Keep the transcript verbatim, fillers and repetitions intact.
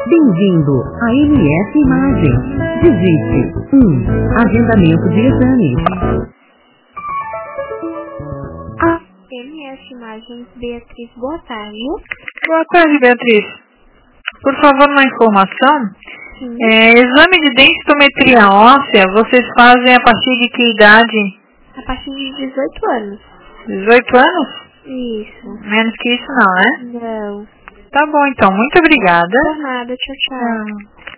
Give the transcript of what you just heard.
Bem-vindo à M S Imagens. Digite um. Agendamento de exames. A M S Imagens, Beatriz, boa tarde. Boa tarde, Beatriz. Por favor, uma informação. É, exame de densitometria óssea, vocês fazem a partir de que idade? A partir de dezoito anos. dezoito anos? Isso. Menos que isso não, né? Não. Tá bom, então. Muito obrigada. Por nada, tchau, tchau. Tchau.